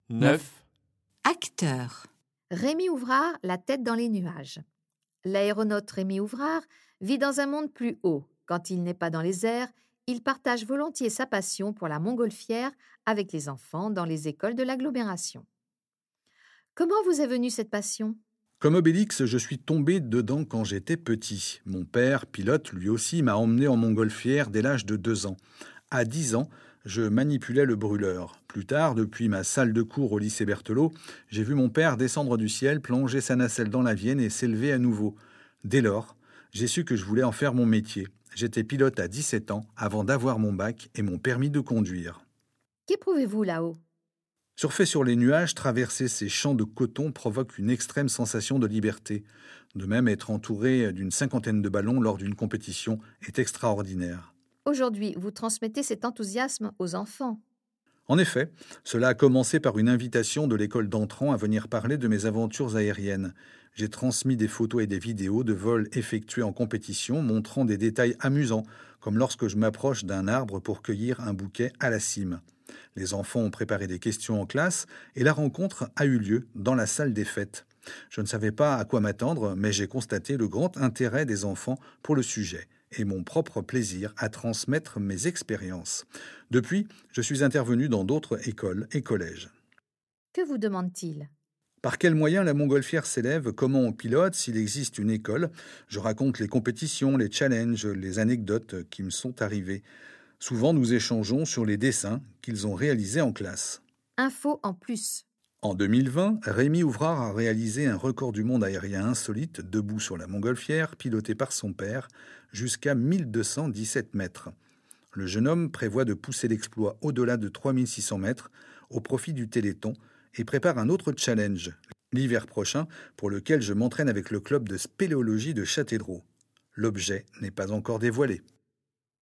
9. Acteur. Rémi Ouvrard, la tête dans les nuages. L'aéronaute Rémi Ouvrard vit dans un monde plus haut. Quand il n'est pas dans les airs, il partage volontiers sa passion pour la montgolfière avec les enfants dans les écoles de l'agglomération. Comment vous est venue cette passion ? Comme Obélix, je suis tombé dedans quand j'étais petit. Mon père, pilote, lui aussi, m'a emmené en montgolfière dès l'âge de 2 ans. À 10 ans, je manipulais le brûleur. Plus tard, depuis ma salle de cours au lycée Berthelot, j'ai vu mon père descendre du ciel, plonger sa nacelle dans la Vienne et s'élever à nouveau. Dès lors, j'ai su que je voulais en faire mon métier. J'étais pilote à 17 ans avant d'avoir mon bac et mon permis de conduire. Qu'éprouvez-vous là-haut ? Surfer sur les nuages, traverser ces champs de coton provoque une extrême sensation de liberté. De même, être entouré d'une 50aine de ballons lors d'une compétition est extraordinaire. Aujourd'hui, vous transmettez cet enthousiasme aux enfants. En effet, cela a commencé par une invitation de l'école d'entrants à venir parler de mes aventures aériennes. J'ai transmis des photos et des vidéos de vols effectués en compétition montrant des détails amusants, comme lorsque je m'approche d'un arbre pour cueillir un bouquet à la cime. Les enfants ont préparé des questions en classe et la rencontre a eu lieu dans la salle des fêtes. Je ne savais pas à quoi m'attendre, mais j'ai constaté le grand intérêt des enfants pour le sujet et mon propre plaisir à transmettre mes expériences. Depuis, je suis intervenu dans d'autres écoles et collèges. Que vous demande-t-il ? Par quels moyens la montgolfière s'élève, comment on pilote, s'il existe une école. Je raconte les compétitions, les challenges, les anecdotes qui me sont arrivées. Souvent, nous échangeons sur les dessins qu'ils ont réalisés en classe. Info en plus. En 2020, Rémi Ouvrard a réalisé un record du monde aérien insolite, debout sur la montgolfière, piloté par son père, jusqu'à 1217 mètres. Le jeune homme prévoit de pousser l'exploit au-delà de 3600 mètres au profit du Téléthon et prépare un autre challenge, l'hiver prochain, pour lequel je m'entraîne avec le club de spéléologie de Châtellerault. L'objet n'est pas encore dévoilé.